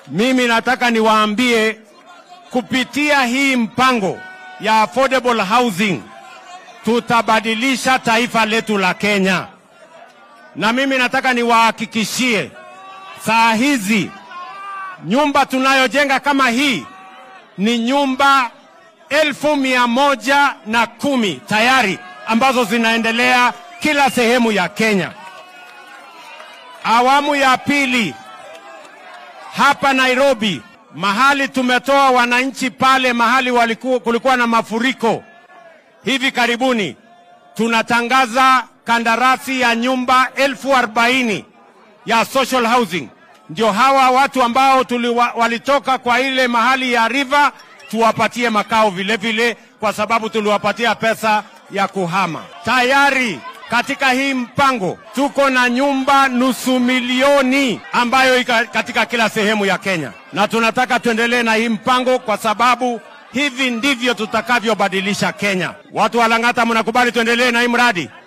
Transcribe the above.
Mimi nataka niwaambie kupitia hii mpango ya affordable housing tutabadilisha taifa letu la Kenya. Na mimi nataka niwahakikishie saa hizi nyumba tunayojenga kama hii ni nyumba 1,110 tayari ambazo zinaendelea kila sehemu ya Kenya. Awamu ya pili hapa Nairobi, mahali tumetoa wananchi pale mahali kulikuwa na mafuriko hivi karibuni, tunatangaza kandarasi ya nyumba 40,000 ya social housing. Ndio hawa watu ambao walitoka kwa ile mahali ya river tuwapatie makao vile vile, kwa sababu tuliwapatia pesa ya kuhama. Tayari katika hii mpango tuko na nyumba 500,000 ambayo iko katika kila sehemu ya Kenya, na tunataka tuendelee na hii mpango kwa sababu hivi ndivyo tutakavyobadilisha Kenya. Watu wa Lang'ata, mnakubali tuendelee na hii mradi?